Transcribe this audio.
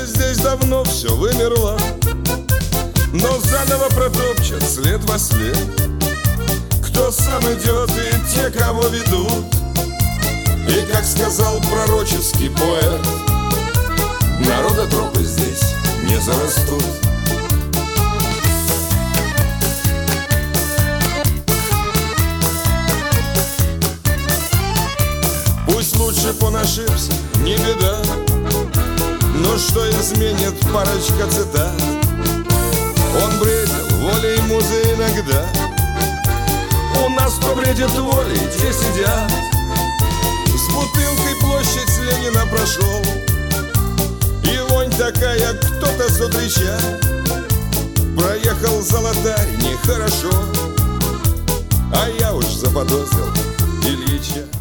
Школа здесь давно все вымерла, но заново протопчет след во след. Кто сам идет и те, кого ведут. И как сказал пророческий поэт, народа тропы здесь не зарастут. Пусть лучше поношибся, не беда, но что изменит парочка цитат? Он бредил волей музы иногда. У нас кто бредит волей, те сидят. С бутылкой площадь Ленина прошел, и вонь такая, кто-то с утреча. Проехал золотарь нехорошо, а я уж заподозрил Ильича.